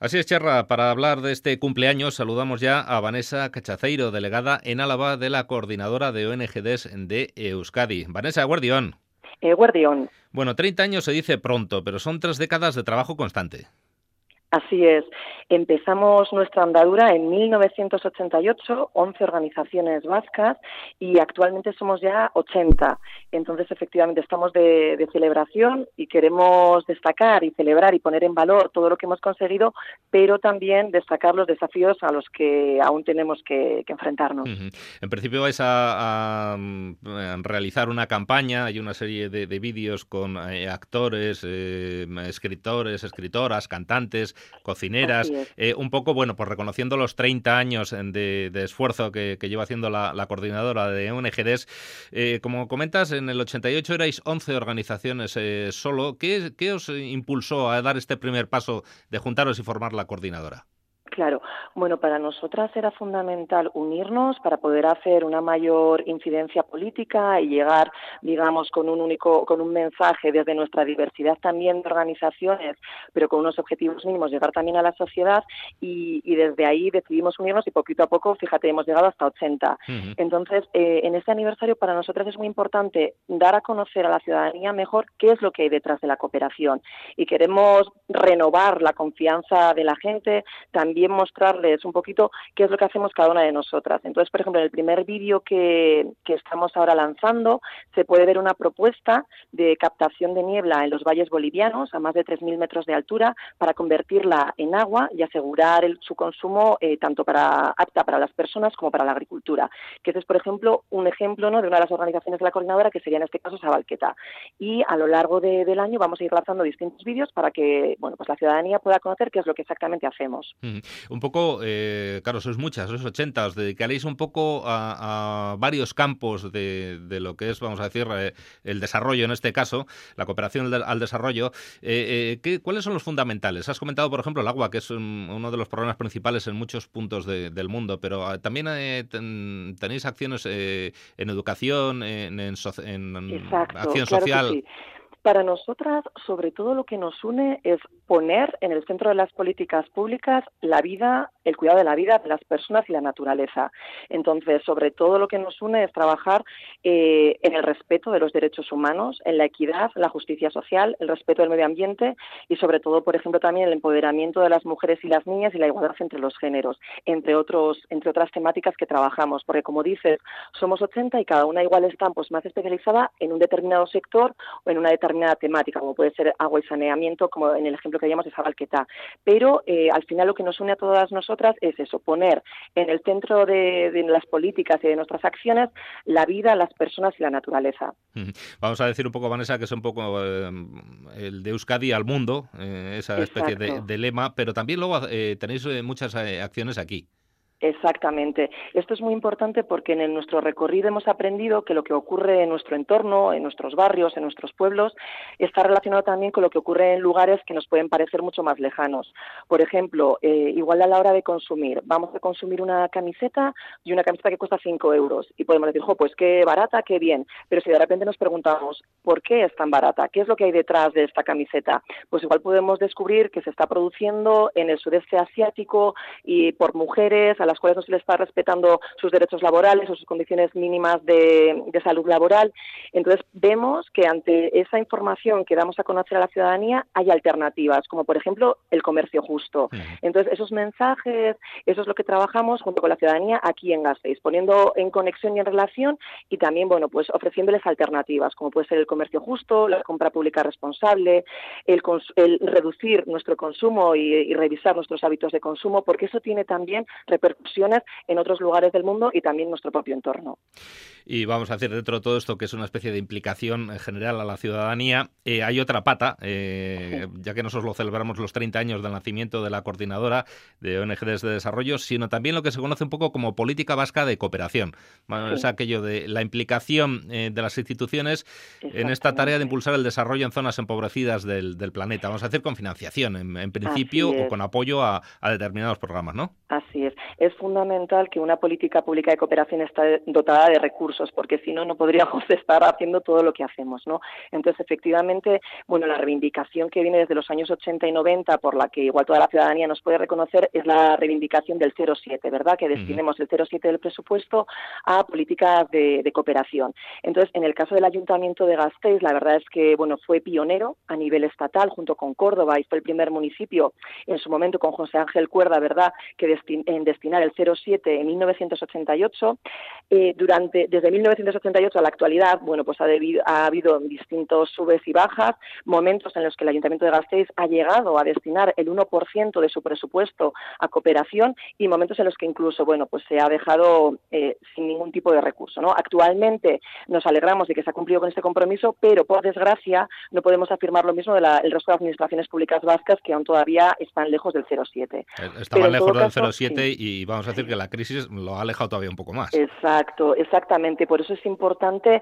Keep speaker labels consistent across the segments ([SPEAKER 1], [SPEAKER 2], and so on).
[SPEAKER 1] Así es, Charra, para hablar de este cumpleaños saludamos ya a Vanessa Cachaceiro, delegada en Álava de la Coordinadora de ONGs de Euskadi. Vanessa, guardión.
[SPEAKER 2] Guardión.
[SPEAKER 1] Bueno, 30 años se dice pronto, pero son 3 décadas de trabajo constante.
[SPEAKER 2] Así es. Empezamos nuestra andadura en 1988, 11 organizaciones vascas, y actualmente somos ya 80. Entonces, efectivamente, estamos de celebración y queremos destacar y celebrar y poner en valor todo lo que hemos conseguido, pero también destacar los desafíos a los que aún tenemos que enfrentarnos.
[SPEAKER 1] En principio vais a realizar una campaña, hay una serie de vídeos con actores, escritores, escritoras, cantantes, cocineras, un poco, bueno, pues reconociendo los 30 años de esfuerzo que lleva haciendo la coordinadora de ONGs. Como comentas, en el 88 erais 11 organizaciones solo. ¿Qué os impulsó a dar este primer paso de juntaros y formar la coordinadora?
[SPEAKER 2] Claro. Bueno, para nosotras era fundamental unirnos para poder hacer una mayor incidencia política y llegar, digamos, con un mensaje desde nuestra diversidad también de organizaciones, pero con unos objetivos mínimos, llegar también a la sociedad y desde ahí decidimos unirnos y poquito a poco, fíjate, hemos llegado hasta 80. Entonces, en este aniversario para nosotras es muy importante dar a conocer a la ciudadanía mejor qué es lo que hay detrás de la cooperación y queremos renovar la confianza de la gente, también mostrarles un poquito qué es lo que hacemos cada una de nosotras. Entonces, por ejemplo, en el primer vídeo que estamos ahora lanzando se puede ver una propuesta de captación de niebla en los valles bolivianos a más de 3.000 metros de altura para convertirla en agua y asegurar su consumo tanto apta para las personas como para la agricultura. Que ese es, por ejemplo, un ejemplo, ¿no?, de una de las organizaciones de la coordinadora, que sería en este caso Zabalqueta. Y a lo largo del año vamos a ir lanzando distintos vídeos para que, bueno, pues la ciudadanía pueda conocer qué es lo que exactamente hacemos.
[SPEAKER 1] Un poco, claro, sois muchas, sois 80, os dedicaréis un poco a varios campos de lo que es, vamos a decir, el desarrollo en este caso, la cooperación al desarrollo. ¿Cuáles son los fundamentales? Has comentado, por ejemplo, el agua, que es uno de los problemas principales en muchos puntos del mundo, pero también tenéis acciones en educación, en
[SPEAKER 2] Exacto,
[SPEAKER 1] acción
[SPEAKER 2] claro que
[SPEAKER 1] social.
[SPEAKER 2] sí. Para nosotras, sobre todo lo que nos une es poner en el centro de las políticas públicas la vida, el cuidado de la vida de las personas y la naturaleza. Entonces, sobre todo lo que nos une es trabajar en el respeto de los derechos humanos, en la equidad, la justicia social, el respeto del medio ambiente y, sobre todo, por ejemplo, también el empoderamiento de las mujeres y las niñas y la igualdad entre los géneros, entre otras temáticas que trabajamos. Porque, como dices, somos 80 y cada una igual está pues más especializada en un determinado sector o en una determinada temática, como puede ser agua y saneamiento, como en el ejemplo que veíamos de Zabalqueta. Pero al final lo que nos une a todas nosotras es eso, poner en el centro de las políticas y de nuestras acciones la vida, las personas y la naturaleza.
[SPEAKER 1] Vamos a decir un poco, Vanessa, que es un poco el de Euskadi al mundo, esa especie de lema, pero también luego tenéis muchas acciones aquí.
[SPEAKER 2] Exactamente. Esto es muy importante porque en nuestro recorrido hemos aprendido que lo que ocurre en nuestro entorno, en nuestros barrios, en nuestros pueblos, está relacionado también con lo que ocurre en lugares que nos pueden parecer mucho más lejanos. Por ejemplo, igual a la hora de consumir, vamos a consumir una camiseta y una camiseta que cuesta 5 euros y podemos decir, pues qué barata, qué bien, pero si de repente nos preguntamos ¿por qué es tan barata? ¿Qué es lo que hay detrás de esta camiseta? Pues igual podemos descubrir que se está produciendo en el sudeste asiático y por mujeres a las cuales no se les está respetando sus derechos laborales o sus condiciones mínimas de salud laboral. Entonces, vemos que ante esa información que damos a conocer a la ciudadanía hay alternativas, como por ejemplo el comercio justo. Entonces, esos mensajes, eso es lo que trabajamos junto con la ciudadanía aquí en Gasteiz, poniendo en conexión y en relación y también, bueno, pues ofreciéndoles alternativas, como puede ser el comercio justo, la compra pública responsable, el reducir nuestro consumo y revisar nuestros hábitos de consumo, porque eso tiene también repercusiones en otros lugares del mundo y también en nuestro propio entorno.
[SPEAKER 1] Y vamos a decir, dentro de todo esto, que es una especie de implicación en general a la ciudadanía, hay otra pata, ya que nosotros lo celebramos los 30 años del nacimiento de la coordinadora de ONGs de desarrollo, sino también lo que se conoce un poco como política vasca de cooperación. Bueno, es aquello de la implicación de las instituciones en esta tarea de impulsar el desarrollo en zonas empobrecidas del planeta. Vamos a decir con financiación, en principio, o con apoyo a determinados programas, ¿no?
[SPEAKER 2] Así es. es fundamental que una política pública de cooperación esté dotada de recursos, porque si no, no podríamos estar haciendo todo lo que hacemos, ¿no? Entonces, efectivamente, bueno, la reivindicación que viene desde los años 80 y 90, por la que igual toda la ciudadanía nos puede reconocer, es la reivindicación del 0,7, ¿verdad? Que destinemos el 0,7 del presupuesto a políticas de cooperación. Entonces, en el caso del Ayuntamiento de Gasteiz, la verdad es que, bueno, fue pionero a nivel estatal junto con Córdoba y fue el primer municipio en su momento con José Ángel Cuerda, ¿verdad?, que en destinar el 0,7 en 1988. Desde 1988 a la actualidad, bueno, pues ha habido distintos subes y bajas, momentos en los que el Ayuntamiento de Gasteiz ha llegado a destinar el 1% de su presupuesto a cooperación y momentos en los que incluso, bueno, pues se ha dejado sin ningún tipo de recurso, ¿no? Actualmente nos alegramos de que se ha cumplido con este compromiso, pero por desgracia no podemos afirmar lo mismo del resto de administraciones públicas vascas que aún todavía están lejos del 0,7.
[SPEAKER 1] Estaban lejos del 0,7 sí. Y vamos a decir que la crisis lo ha alejado todavía un poco más.
[SPEAKER 2] Exacto, exactamente. Por eso es importante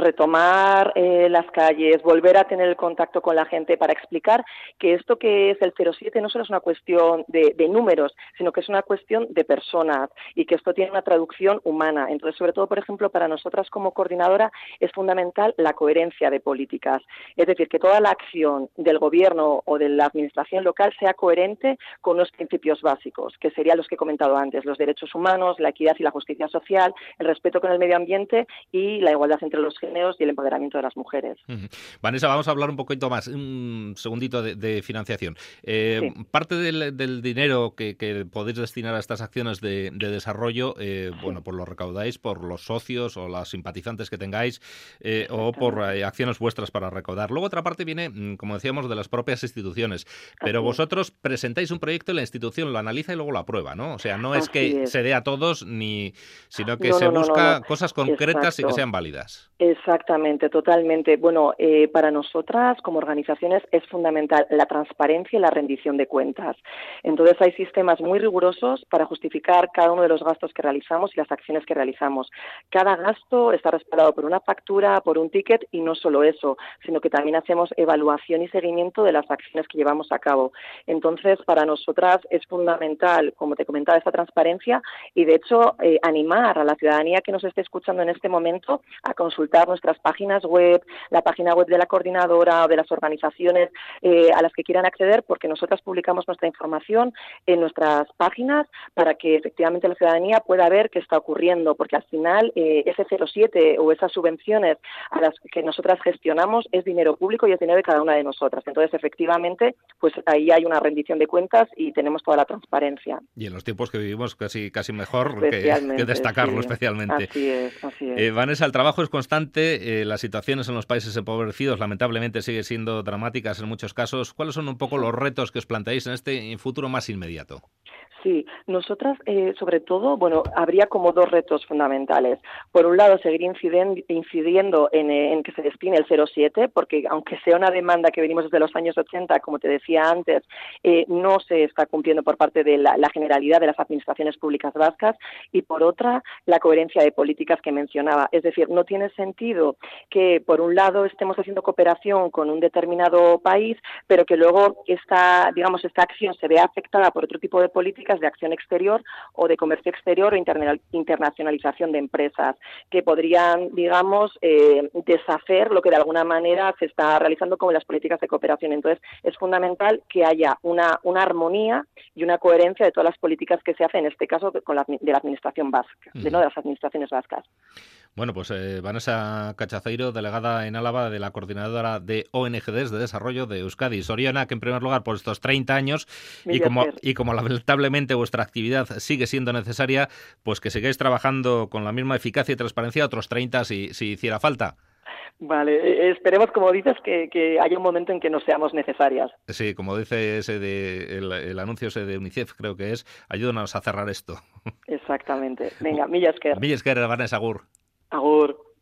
[SPEAKER 2] retomar las calles, volver a tener el contacto con la gente para explicar que esto que es el 0,7 no solo es una cuestión de números, sino que es una cuestión de personas y que esto tiene una traducción humana. Entonces, sobre todo, por ejemplo, para nosotras como coordinadora es fundamental la coherencia de políticas. Es decir, que toda la acción del gobierno o de la administración local sea coherente con los principios básicos, que serían los que he comentado antes, los derechos humanos, la equidad y la justicia social, el respeto con el medio ambiente y la igualdad entre los géneros y el empoderamiento de las mujeres.
[SPEAKER 1] Vanessa, vamos a hablar un poquito más, un segundito de financiación. Sí. Parte del dinero que podéis destinar a estas acciones de desarrollo, bueno, pues lo recaudáis por los socios o los simpatizantes que tengáis o por acciones vuestras para recaudar. Luego otra parte viene, como decíamos, de las propias instituciones, pero vosotros presentáis un proyecto y la institución lo analiza y luego lo aprueba, ¿no? O sea, no es que se dé a todos, sino que se busca cosas concretas y que sean válidas.
[SPEAKER 2] Exactamente, totalmente. Bueno, para nosotras como organizaciones es fundamental la transparencia y la rendición de cuentas. Entonces hay sistemas muy rigurosos para justificar cada uno de los gastos que realizamos y las acciones que realizamos. Cada gasto está respaldado por una factura, por un ticket y no solo eso, sino que también hacemos evaluación y seguimiento de las acciones que llevamos a cabo. Entonces, para nosotras es fundamental, como te comentaba, esta transparencia y, de hecho, animar a la ciudadanía que nos esté escuchando en este momento a consultar nuestras páginas web, la página web de la coordinadora o de las organizaciones a las que quieran acceder, porque nosotras publicamos nuestra información en nuestras páginas para que efectivamente la ciudadanía pueda ver qué está ocurriendo, porque al final ese 0,7 o esas subvenciones a las que nosotras gestionamos es dinero público y es dinero de cada una de nosotras. Entonces, efectivamente, pues ahí hay una rendición de cuentas y tenemos toda la transparencia.
[SPEAKER 1] Y en los tiempos que vivimos casi mejor que destacarlo, sí, especialmente.
[SPEAKER 2] Así es.
[SPEAKER 1] Vanessa, el trabajo es constante, las situaciones en los países empobrecidos lamentablemente siguen siendo dramáticas en muchos casos. ¿Cuáles son un poco los retos que os planteáis en este futuro más inmediato?
[SPEAKER 2] Sí, nosotras, sobre todo, bueno, habría como dos retos fundamentales. Por un lado, seguir incidiendo en que se destine el 0,7, porque aunque sea una demanda que venimos desde los años 80, como te decía antes, no se está cumpliendo por parte de la generalidad de las administraciones públicas vascas. Y por otra, la coherencia de políticas que mencionaba. Es decir, no tiene sentido que, por un lado, estemos haciendo cooperación con un determinado país, pero que luego esta acción se vea afectada por otro tipo de políticas de acción exterior o de comercio exterior o internacionalización de empresas que podrían, deshacer lo que de alguna manera se está realizando como las políticas de cooperación. Entonces, es fundamental que haya una armonía y una coherencia de todas las políticas que se hacen, en este caso, de la administración vasca, de las administraciones vascas.
[SPEAKER 1] Bueno, pues Vanessa Cachaceiro, delegada en Álava de la Coordinadora de ONGs de Desarrollo de Euskadi. Soriona, que en primer lugar por estos 30 años y como lamentablemente vuestra actividad sigue siendo necesaria, pues que sigáis trabajando con la misma eficacia y transparencia otros 30 si hiciera falta.
[SPEAKER 2] Vale, esperemos, como dices, que haya un momento en que no seamos necesarias.
[SPEAKER 1] Sí, como dice el anuncio ese de UNICEF, creo que es, ayúdanos a cerrar esto.
[SPEAKER 2] Exactamente. Venga, mila esker.
[SPEAKER 1] Mila esker, Vanessa, agur.
[SPEAKER 2] Agur.